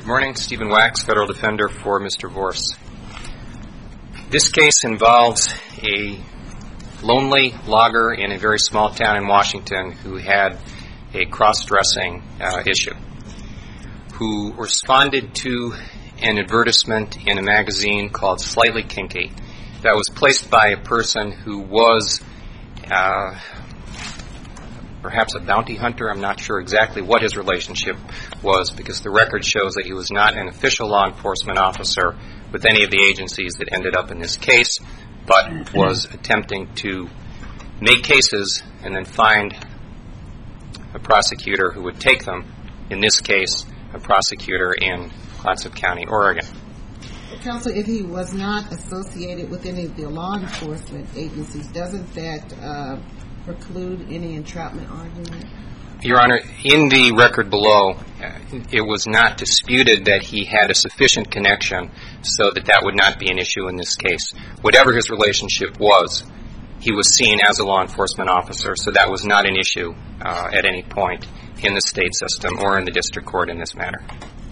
Good morning. Stephen Wax, Federal Defender for Mr. Vorse. This case involves a lonely logger in a very small town in Washington who had a cross-dressing issue, who responded to an advertisement in a magazine called Slightly Kinky that was placed by a person who was perhaps a bounty hunter. I'm not sure exactly what his relationship was, because the record shows that he was not an official law enforcement officer with any of the agencies that ended up in this case, but was attempting to make cases and then find a prosecutor who would take them, in this case, a prosecutor in Clatsop County, Oregon. Counsel, if he was not associated with any of the law enforcement agencies, doesn't that preclude any entrapment argument? Your Honor, in the record below, it was not disputed that he had a sufficient connection so that that would not be an issue in this case. Whatever his relationship was, he was seen as a law enforcement officer, so that was not an issue at any point in the state system or in the district court in this matter.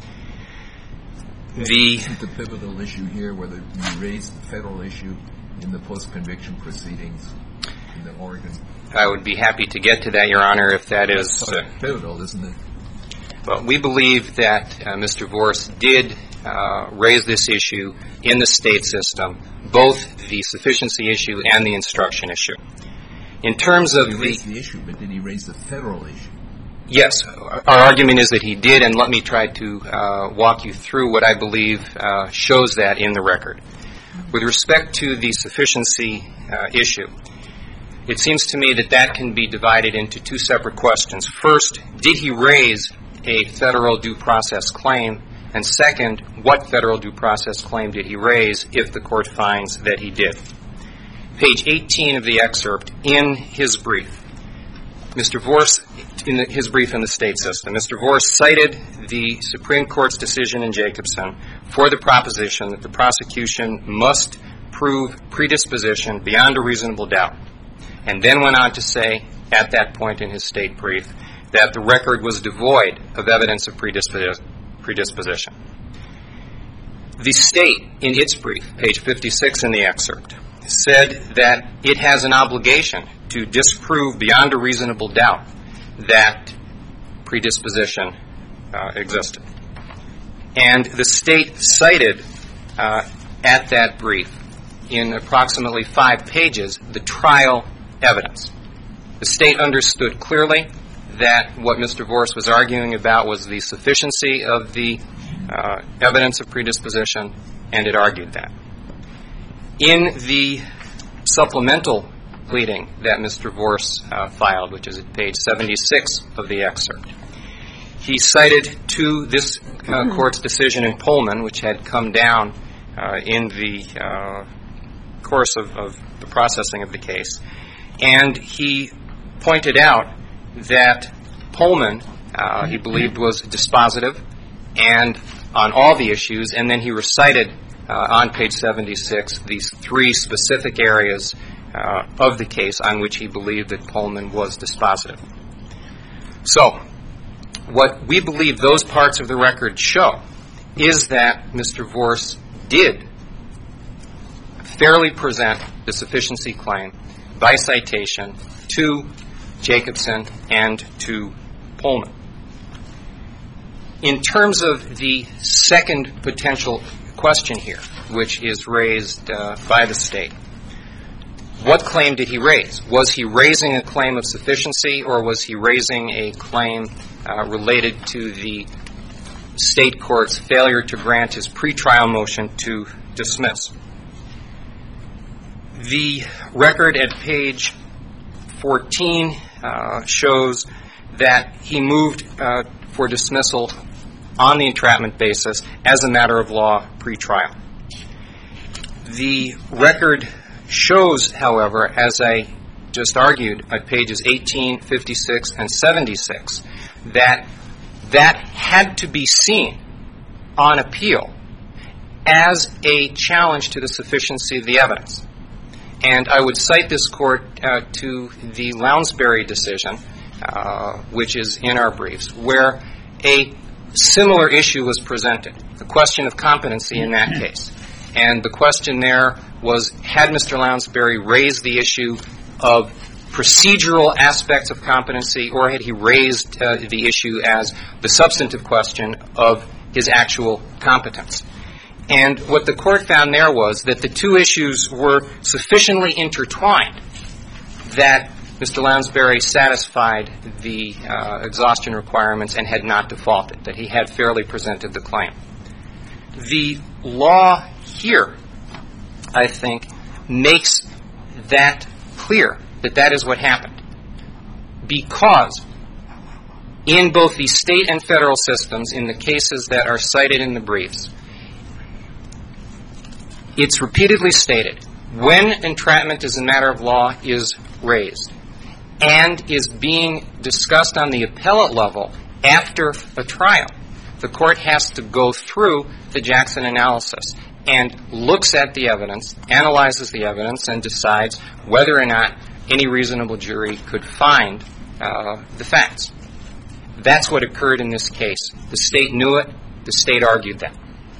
Isn't the pivotal issue here whether you raised the federal issue in the post-conviction proceedings in the Oregon? I would be happy to get to that, Your Honor, if that is pivotal, isn't it? Well, we believe that Mr. Vorse did raise this issue in the state system, both the sufficiency issue and the instruction issue. In terms of he raised the issue, but did he raise the federal issue? Yes. Our argument is that he did, and let me try to walk you through what I believe shows that in the record. With respect to the sufficiency issue, it seems to me that that can be divided into two separate questions. First, did he raise a federal due process claim? And second, what federal due process claim did he raise if the court finds that he did? Page 18 of the excerpt, in his brief, Mr. Vorse, in his brief in the state system, Mr. Vorse cited the Supreme Court's decision in Jacobson for the proposition that the prosecution must prove predisposition beyond a reasonable doubt, and then went on to say at that point in his state brief that the record was devoid of evidence of predisposition. The state, in its brief, page 56 in the excerpt, said that it has an obligation to disprove beyond a reasonable doubt that predisposition existed. And the state cited at that brief, in approximately 5 pages, the trial evidence. The state understood clearly that what Mr. Vorse was arguing about was the sufficiency of the evidence of predisposition, and it argued that. In the supplemental pleading that Mr. Vorse filed, which is at page 76 of the excerpt, he cited to this court's decision in Pullman, which had come down in the course of the processing of the case, and he pointed out that Pullman, he believed, was dispositive and on all the issues, and then he recited on page 76 these 3 specific areas of the case on which he believed that Pullman was dispositive. So, what we believe those parts of the record show is that Mr. Vorse did fairly present the sufficiency claim by citation to Jacobson and to Pullman. In terms of the second potential question here, which is raised by the state, what claim did he raise? Was he raising a claim of sufficiency, or was he raising a claim related to the state court's failure to grant his pretrial motion to dismiss? The record at page 14 shows that he moved for dismissal on the entrapment basis as a matter of law pretrial. The record shows, however, as I just argued at pages 18, 56, and 76, that had to be seen on appeal as a challenge to the sufficiency of the evidence. And I would cite this court to the Lounsbury decision, which is in our briefs, where a similar issue was presented, the question of competency in that case. And the question there was, had Mr. Lounsbury raised the issue of procedural aspects of competency, or had he raised the issue as the substantive question of his actual competence? And what the court found there was that the two issues were sufficiently intertwined that Mr. Lounsbury satisfied the exhaustion requirements and had not defaulted, that he had fairly presented the claim. The law here, I think, makes that clear, that that is what happened. Because in both the state and federal systems, in the cases that are cited in the briefs, it's repeatedly stated when entrapment as a matter of law is raised and is being discussed on the appellate level after a trial, the court has to go through the Jackson analysis and looks at the evidence, analyzes the evidence, and decides whether or not any reasonable jury could find the facts. That's what occurred in this case. The state knew it. The state argued that.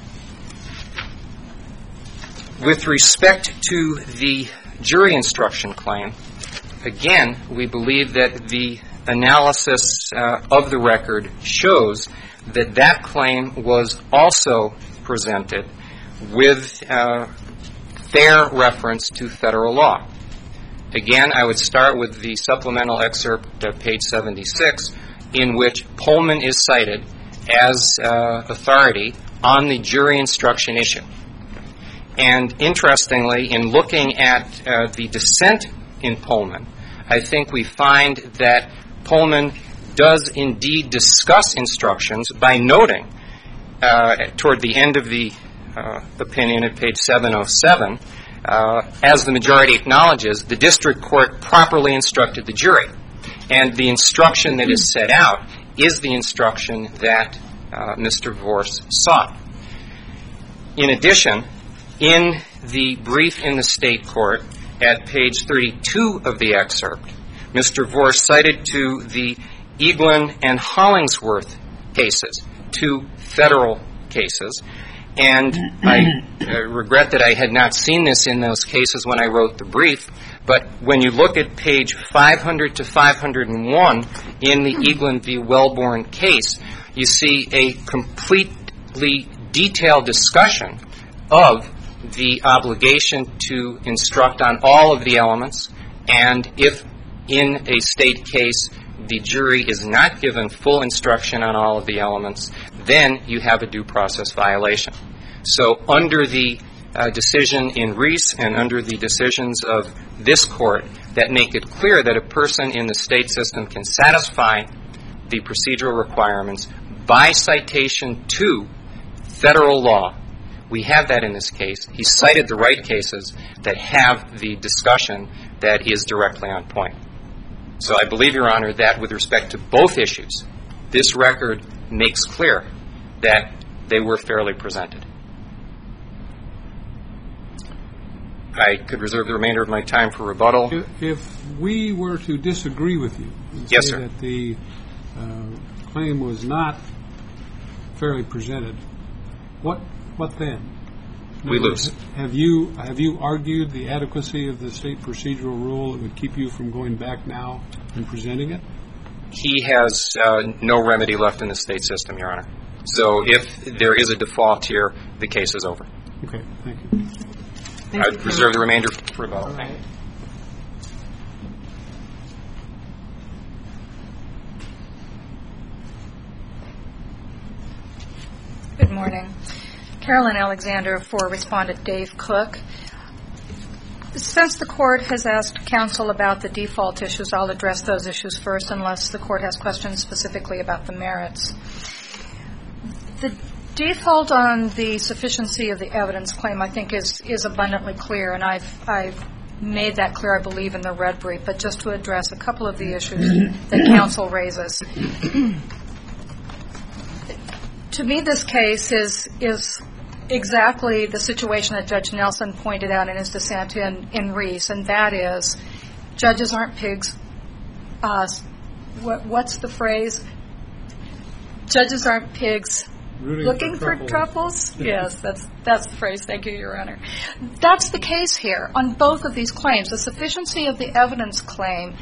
With respect to the jury instruction claim, again, we believe that the analysis of the record shows that that claim was also presented with fair reference to federal law. Again, I would start with the supplemental excerpt at page 76, in which Pullman is cited as authority on the jury instruction issue. And interestingly, in looking at the dissent in Pullman, I think we find that Pullman does indeed discuss instructions by noting, toward the end of the opinion at page 707, as the majority acknowledges, the district court properly instructed the jury. And the instruction that is set out is the instruction that Mr. Vorse sought. In addition, in the brief in the state court at page 32 of the excerpt, Mr. Vorse cited to the Eaglin and Hollingsworth cases, two federal cases, and I regret that I had not seen this in those cases when I wrote the brief, but when you look at page 500 to 501 in the Eaglin v. Wellborn case, you see a completely detailed discussion of the obligation to instruct on all of the elements, and if in a state case the jury is not given full instruction on all of the elements, then you have a due process violation. So under the decision in Reese and under the decisions of this court that make it clear that a person in the state system can satisfy the procedural requirements by citation to federal law, we have that in this case. He cited the right cases that have the discussion that is directly on point. So I believe, Your Honor, that with respect to both issues, this record makes clear that they were fairly presented. I could reserve the remainder of my time for rebuttal. If we were to disagree with you and Yes, say sir. that the claim was not fairly presented, what then? We lose. Have you argued the adequacy of the state procedural rule that would keep you from going back now and presenting it? He has no remedy left in the state system, Your Honor. So if there is a default here, the case is over. Okay, thank you. Thank I you, reserve the remainder for rebuttal. All right. Good morning. Carolyn Alexander for Respondent Dave Cook. Since the court has asked counsel about the default issues, I'll address those issues first unless the court has questions specifically about the merits. The default on the sufficiency of the evidence claim, I think, is abundantly clear, and I've made that clear, I believe, in the red brief, but just to address a couple of the issues that counsel raises. To me, this case is exactly the situation that Judge Nelson pointed out in his dissent in Reese, and that is, judges aren't pigs. What's the phrase? Judges aren't pigs Rooting looking for truffles? Yes, that's the phrase. Thank you, Your Honor. That's the case here on both of these claims. The sufficiency of the evidence claim,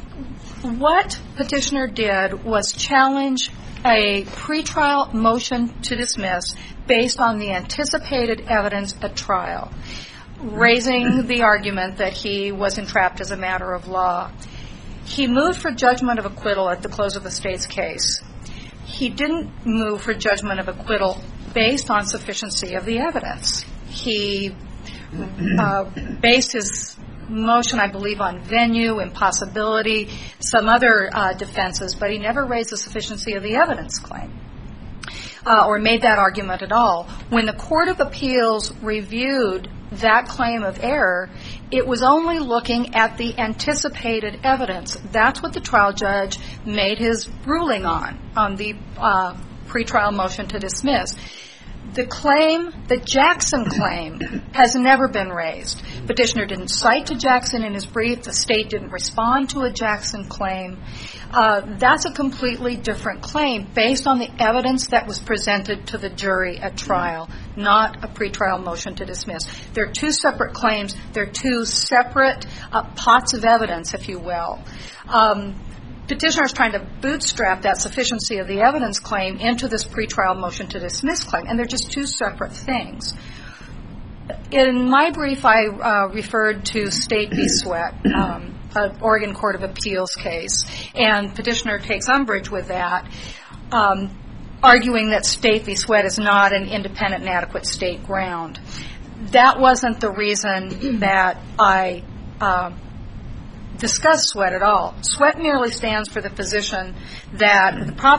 what petitioner did was challenge a pretrial motion to dismiss based on the anticipated evidence at trial, raising the argument that he was entrapped as a matter of law. He moved for judgment of acquittal at the close of the state's case. He didn't move for judgment of acquittal based on sufficiency of the evidence. He based his motion, I believe, on venue, impossibility, some other defenses, but he never raised the sufficiency of the evidence claim or made that argument at all. When the Court of Appeals reviewed that claim of error, it was only looking at the anticipated evidence. That's what the trial judge made his ruling on the pretrial motion to dismiss. The claim, the Jackson claim, has never been raised. Petitioner didn't cite to Jackson in his brief. The state didn't respond to a Jackson claim. That's a completely different claim based on the evidence that was presented to the jury at trial, not a pretrial motion to dismiss. They're two separate claims. They're two separate pots of evidence, if you will. Petitioner is trying to bootstrap that sufficiency of the evidence claim into this pretrial motion to dismiss claim, and they're just two separate things. In my brief, I referred to State v. Sweat, an Oregon Court of Appeals case, and petitioner takes umbrage with that, arguing that State v. Sweat is not an independent and adequate state ground. That wasn't the reason that I discuss Sweat at all. Sweat merely stands for the proposition that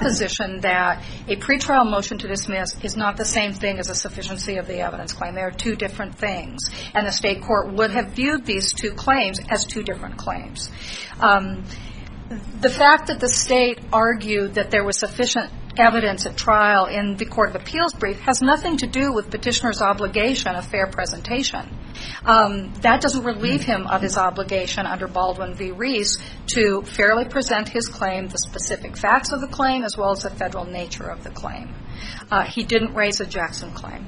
a pretrial motion to dismiss is not the same thing as a sufficiency of the evidence claim. They are two different things, and the state court would have viewed these two claims as two different claims. The fact that the state argued that there was sufficient evidence at trial in the Court of Appeals brief has nothing to do with petitioner's obligation of fair presentation. That doesn't relieve him of his obligation under Baldwin v. Reese to fairly present his claim, the specific facts of the claim, as well as the federal nature of the claim. He didn't raise a Jackson claim.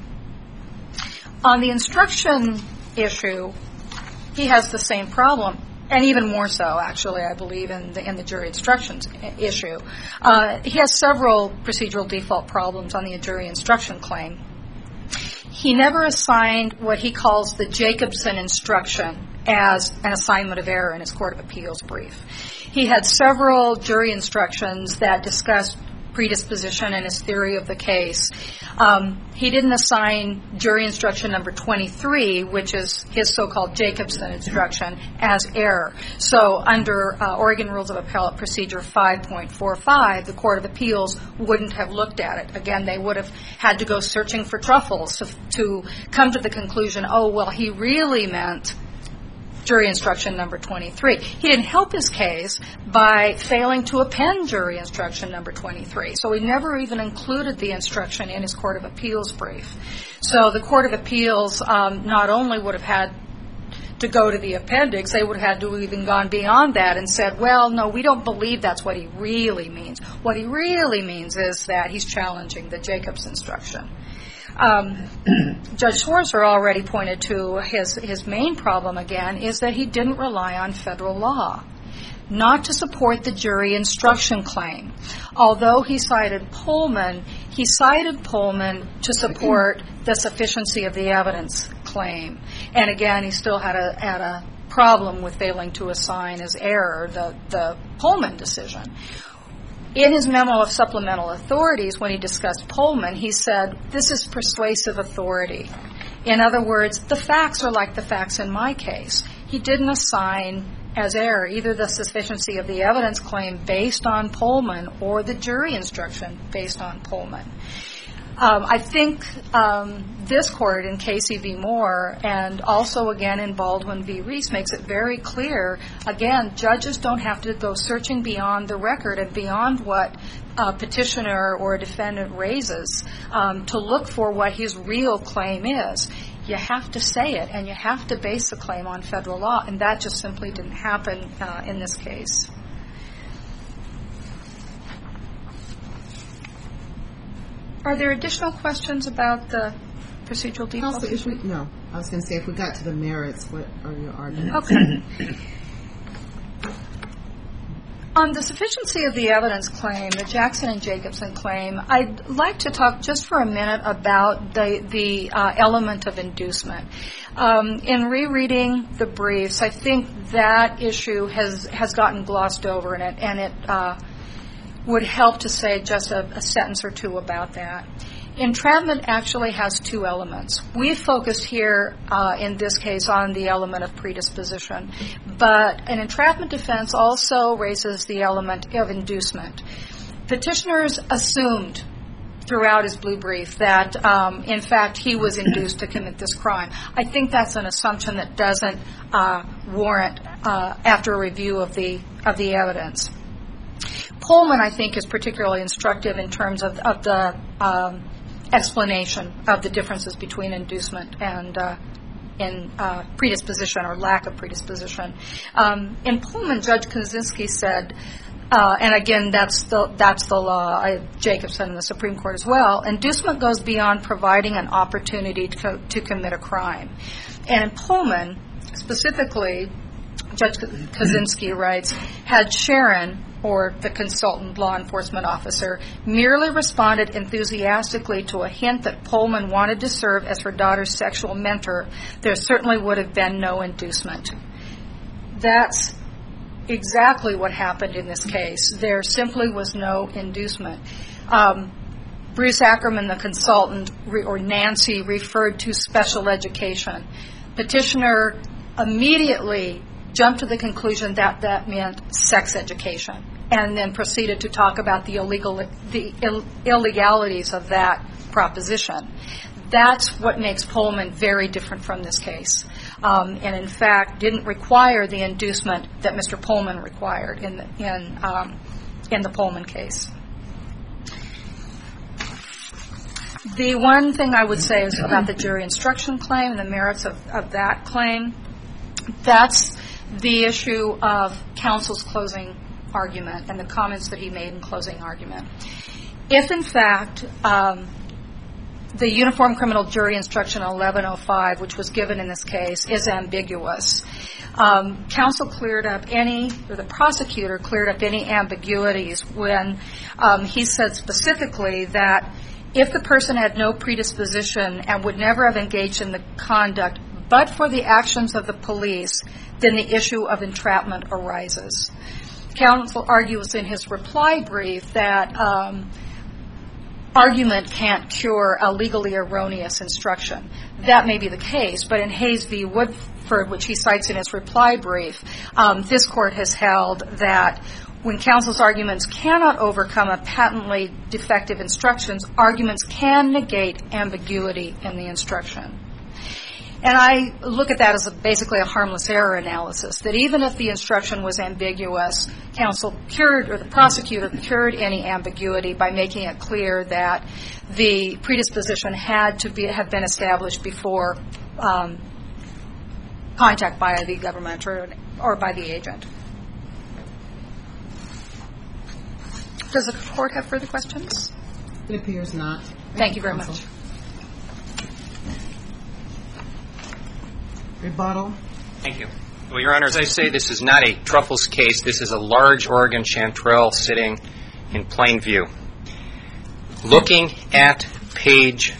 On the instruction issue, he has the same problem, and even more so, actually, I believe, in the jury instructions issue. He has several procedural default problems on the jury instruction claim. He never assigned what he calls the Jacobson instruction as an assignment of error in his Court of Appeals brief. He had several jury instructions that discussed predisposition and his theory of the case. He didn't assign jury instruction number 23, which is his so-called Jacobson instruction, as error. So under Oregon Rules of Appellate Procedure 5.45, the Court of Appeals wouldn't have looked at it. Again, they would have had to go searching for truffles to come to the conclusion, oh, well, he really meant jury instruction number 23. He didn't help his case by failing to append jury instruction number 23. So he never even included the instruction in his Court of Appeals brief. So the Court of Appeals not only would have had to go to the appendix, they would have had to have even gone beyond that and said, well, no, we don't believe that's what he really means. What he really means is that he's challenging the Jacobs instruction. Judge Schwarzer already pointed to his main problem, again, is that he didn't rely on federal law, not to support the jury instruction claim. Although he cited Pullman to support the sufficiency of the evidence claim. And again, he still had a problem with failing to assign as error the Pullman decision. In his memo of supplemental authorities, when he discussed Pullman, he said, this is persuasive authority. In other words, the facts are like the facts in my case. He didn't assign as error either the sufficiency of the evidence claim based on Pullman or the jury instruction based on Pullman. I think this court in Casey v. Moore and also again in Baldwin v. Reese makes it very clear, again, judges don't have to go searching beyond the record and beyond what a petitioner or a defendant raises to look for what his real claim is. You have to say it, and you have to base the claim on federal law, and that just simply didn't happen in this case. Are there additional questions about the procedural default? Counsel, no. I was going to say, if we got to the merits, what are your arguments? Okay. On the sufficiency of the evidence claim, the Jackson and Jacobson claim, I'd like to talk just for a minute about the element of inducement. In rereading the briefs, I think that issue has gotten glossed over in it, and it would help to say just a sentence or two about that. Entrapment actually has two elements. We focused here in this case on the element of predisposition, but an entrapment defense also raises the element of inducement. Petitioners assumed throughout his blue brief that, in fact, he was induced to commit this crime. I think that's an assumption that doesn't warrant, after a review of the evidence. Pullman, I think, is particularly instructive in terms of the explanation of the differences between inducement and predisposition or lack of predisposition. In Pullman, Judge Kaczynski said, and again, that's the law, Jacobson and the Supreme Court as well, inducement goes beyond providing an opportunity to commit a crime. And in Pullman, specifically, Judge Kaczynski writes, had Sharon, or the consultant law enforcement officer, merely responded enthusiastically to a hint that Pullman wanted to serve as her daughter's sexual mentor, there certainly would have been no inducement. That's exactly what happened in this case. There simply was no inducement. Bruce Ackerman, the consultant, or Nancy, referred to special education. Petitioner immediately jumped to the conclusion that that meant sex education, and then proceeded to talk about the illegalities of that proposition. That's what makes Pullman very different from this case, and in fact didn't require the inducement that Mr. Pullman required in the Pullman case. The one thing I would say is about the jury instruction claim and the merits of that claim. That's the issue of counsel's closing argument and the comments that he made in closing argument. If, in fact, the Uniform Criminal Jury Instruction 1105, which was given in this case, is ambiguous, counsel cleared up the prosecutor cleared up any ambiguities when he said specifically that if the person had no predisposition and would never have engaged in the conduct but for the actions of the police, then the issue of entrapment arises. Counsel argues in his reply brief that argument can't cure a legally erroneous instruction. That may be the case, but in Hayes v. Woodford, which he cites in his reply brief, this court has held that when counsel's arguments cannot overcome a patently defective instructions, arguments can negate ambiguity in the instruction. And I look at that as basically a harmless error analysis, that even if the instruction was ambiguous, counsel cured, or the prosecutor cured any ambiguity by making it clear that the predisposition had to have been established before contact by the government or by the agent. Does the court have further questions? It appears not. Thank you very much. Rebuttal. Thank you. Well, Your Honor, as I say, this is not a Truffles case. This is a large Oregon chanterelle sitting in plain view. Looking at page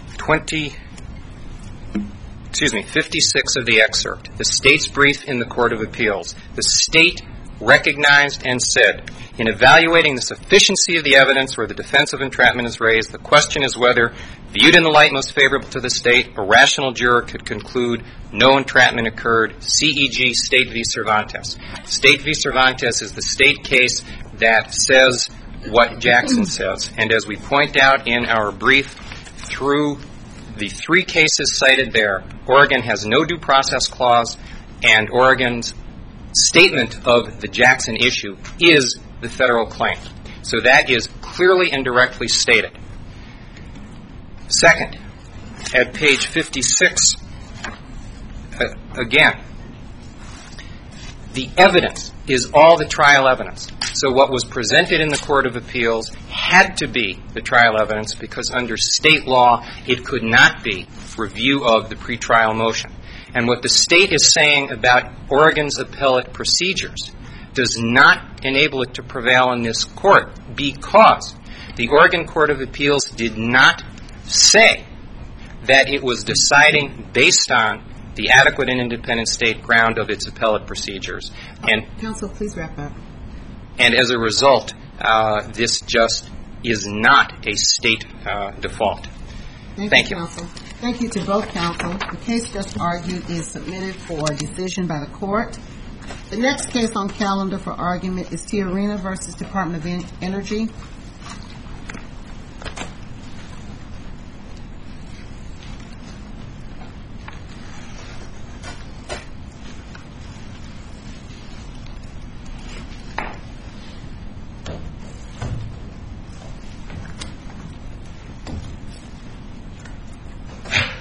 56 of the excerpt, the state's brief in the Court of Appeals, the state recognized and said, in evaluating the sufficiency of the evidence where the defense of entrapment is raised, the question is whether, viewed in the light most favorable to the state, a rational juror could conclude no entrapment occurred, CEG, State v. Cervantes. State v. Cervantes is the state case that says what Jackson says. And as we point out in our brief, through the three cases cited there, Oregon has no due process clause, and Oregon's statement of the Jackson issue is the federal claim. So that is clearly and directly stated. Second, at page 56, again, The evidence is all the trial evidence. So what was presented in the Court of Appeals had to be the trial evidence, because under state law it could not be review of the pretrial motion. And what the state is saying about Oregon's appellate procedures does not enable it to prevail in this court, because the Oregon Court of Appeals did not say that it was deciding based on the adequate and independent state ground of its appellate procedures. And Counsel, please wrap up. And as a result, this just is not a state default. Thank you. Counsel. Thank you to both counsel. The case just argued is submitted for decision by the court. The next case on calendar for argument is Tiarina versus Department of Energy.